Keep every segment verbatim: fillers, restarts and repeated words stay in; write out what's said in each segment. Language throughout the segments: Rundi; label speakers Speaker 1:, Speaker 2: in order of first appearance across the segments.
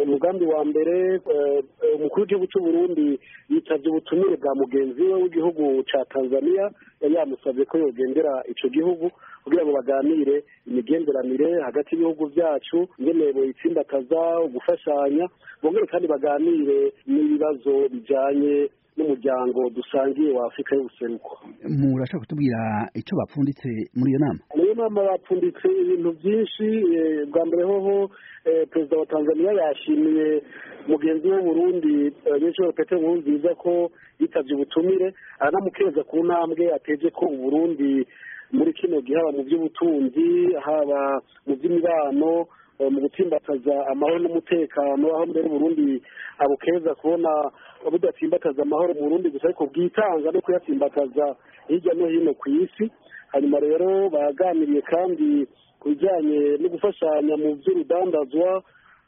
Speaker 1: umugambi wa mbere umukuru w'igihugu cy'u Burundi yitavye ubutumire bwa mugenzi we w'igihugu ca Tanzania yari yamusabye ko yogendera ico gihugu kugira ngo baganire imigenderanire hagati y'ibihugu vyacu ingene boyitsimbataza ugufashanya bongere kandi baganire n'ibibazo bijanye n'umuryango dusangiye wa Afrika y'ubuseruko.
Speaker 2: Murashaka kutubwira ico bapfunditse muri iyo nama?
Speaker 1: Muri iyo nama bapfunditse ibintu byinshi. Bwa mbere hoho perezida wa Tanzania yashimiye mugenzi w'u Burundi Nyeshuro Petero Nkurunziza ko yitavye ubutumire aranamukeza ku ntambwe ateje ko u Burundi muri kino gihe haba mu by'ubutunzi haba mu by'imibano mu gutsimbataza amahoro n'umutekano aho mbere Burundi abukeza kubona budatsimbataza amahoro mu Burundi gusa ariko bwitanga no kuyatsimbataza hirya no hino ku isi. Hanyuma rero baganiriye kandi ku bijyanye no gufashanya mu by'urudandazwa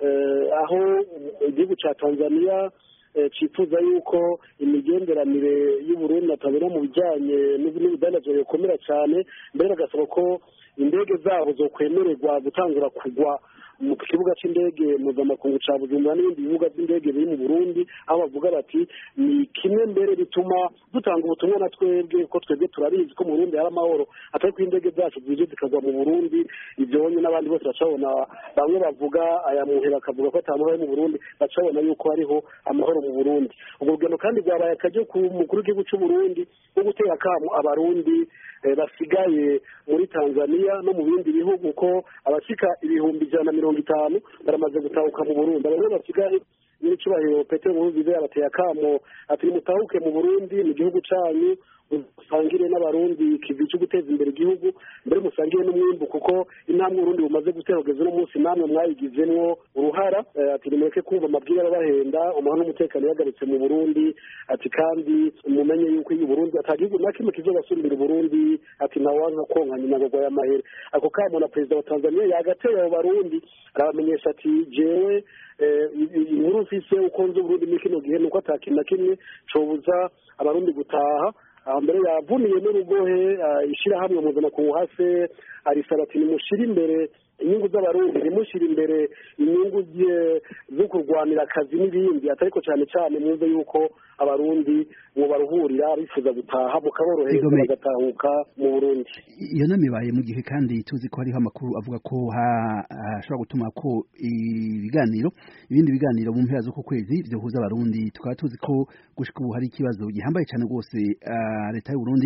Speaker 1: aho igihugu cya Tanzania cifuza yuko imigenderanire y'u Burundi atabera mu bijyanye n'urudandazwa yokomera cyane mbere bagasaba ko indege zabo zo kwemererwa gutangura kugwa mu kibuga c'indege mpuzamakungu ca Bujumbura n'ibindi bibuga by'indege biri mu Burundi aho bavuga bati ni kimwe mbere bituma dutanga ubutumwa na twebwe ko twebwe turabizi ko mu Burundi hari amahoro atari ko indege zacu zije zikagwa mu Burundi ivyonye n'abandi bose bacabona bamwe bavuga aya muhera bakavuga ko atamahoro mu Burundi bacabona yuko hariho amahoro mu Burundi. Ubwo rugendo kandi rwabaye akaje ku mukuru w'igihugu c'u Burundi wo gutera akamu abarundi basigaye muri Tanzania no mu bindi bihugu ko abashika ibihumbi ijana na mirongo itanu baramaze gutahuka mu Burundi. Abagore basigaye n'icubahiro Petero Nkurunziza yabateye akamo ati mutahuke mu Burundi mu gihugu canyu musangire n'abarundi kivi cyo guteza imbere igihugu mbere musangire n'umwimbu kuko intambwe Burundi bumaze guterogeza no munsi namwe mwayigizemwo uruhara. Ati nimureke kumva amabwire abahenda amahoro n'umutekano yagarutse mu Burundi ati kandi mumenye yuko iyi Burundi atagihugu na kimwe kizobasubira Burundi ati nawanka konka nyina ngo y'amahere. Ako kamo na perezida wa Tanzania yagateye abo barundi arabamenyesha ati jewe inkuru mfise uko nzi Burundi muri kino gihe nuko atakintu na kimwe cobuza abarundi gutaha. Mbere yavuniye n'urugohe ishirahamwe mpuzamakungu hase arisaba ati nimushire imbere inyungu z'abarundi nimushire imbere inyungu zo kurwanira akazi n'ibindi atariko cyane cyane mwumve yuko abarundi mu baruhurira bifuza gutaha mukaboroheza bagatahuka mu Burundi.
Speaker 2: Iyo nama ibaye mu gihe kandi tuzi ko hariho amakuru avuga ko hashobora gutuma ko ibiganiro ibindi biganiro mu mpera zo ku kwezi byohuza abarundi tukaba tuzi ko gushika ubu hari ikibazo gihambaye cyane rwose leta y'u Burundi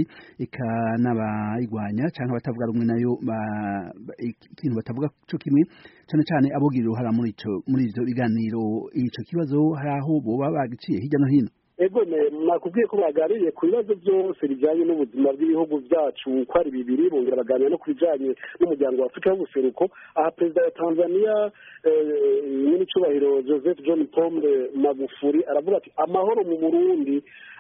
Speaker 2: ikanabayigwanya canke abatavuga rumwe nayo ikintu batavuga cyo kimwe cyane cyane abogirira uruhara muri ico muri ivyo biganiro. Ico kibazo hari aho boba bagiciye hirya no hino?
Speaker 1: Ego nakubwiye ko baganiriye ku bibazo byose bijyanye n'ubuzima bw'ibihugu byacu uko ari bibiri bongera baganira no ku bijyanye n'umuryango wa Afrika y'ubuseruko. Aha perezida wa Tanzania nyir'icubahiro Joseph John Pombe Magufuli aravuga ati amahoro mu Burundi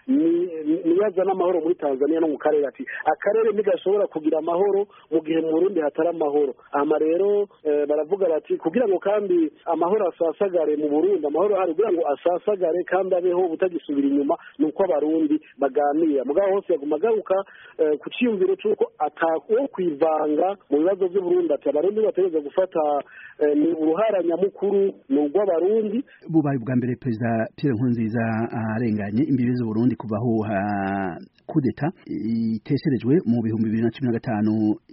Speaker 1: niyaza n'amahoro muri Tanzania no mu karere ati akarere ntigashobora kugira amahoro mu gihe mu Burundi hatari amahoro. Ama rero baravuga bati kugira ngo kandi amahoro asasagare mu Burundi amahoro hari kugira ngo asasagare kandi abeho butagisubira inyuma nuko abarundi baganira mugabo hose yaguma garuka ku ciyumviro cy'uko atakuwo kwivanga mu bibazo by'u Burundi ati abarundi bategeza gufata ni uruhara nyamukuru n'ubwo abarundi.
Speaker 2: Bubaye bwa mbere perezida Pierre Nkurunziza arenganye imbibi z'u Burundi kubaho kudeta itesherejwe mu bihumbi bibiri na cumi na gatanu.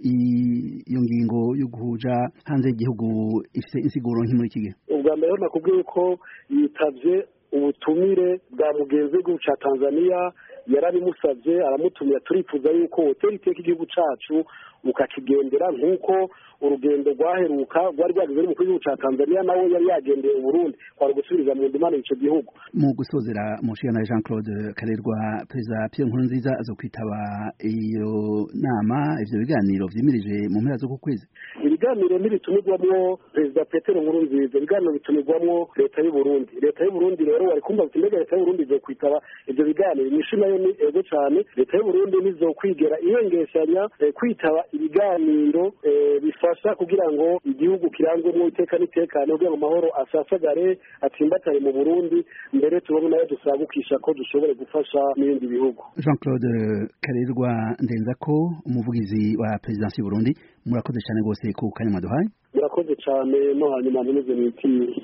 Speaker 2: Iyo ngingo yo guhuja hanze y'igihugu ifite insiguro nk'imuri iki gihe?
Speaker 1: Ubwa mbere nakubwiye ko yitavye ubutumire bwa mugenzi w'igihugu ca Tanzania yarabimusavye aramutumira turifuza yuko hoteli iteka igihugu cacu ukakigendera nk'uko urugendo rwaheruka rwari rwageze n'umukuru w'igihugu ca Tanzania nawe yari yagendeye Burundi kwari gusubiriza mu ndimane ico gihugu.
Speaker 2: Mu gusozera mushikana Jean Claude Karerwa perezida Pierre Nkurunziza azokwitaba iyo nama ivyo biganiro vyimirije mu mpera zo ku kwezi?
Speaker 1: Ibiganiro ntibitumirwamwo perezida Petero Nkurunziza, ibiganiro bitumirwamwo leta y'u Burundi. Leta y'u Burundi rero wari kumva ati mbega leta y'u Burundi izokwitaba ivyo biganiro inyishu nayo ni ego cane. Leta y'u Burundi nizokwigera ihengeshanya kwitaba ibiganiro bifasha kugira ngo igihugu kirangwemo iteka n'itekano kugira ngo amahoro asasagare atsimbatare mu Burundi mbere tubone nayo dusagukisha ko dushobore gufasha n'ibindi bihugu.
Speaker 2: Jean Claude Karerwa Ndenzako umuvugizi wa Presidence y'u Burundi murakoze cyane gose ku kanya mwaduhaye.
Speaker 1: Murakoze cyane no hanyuma ntimeze mwiti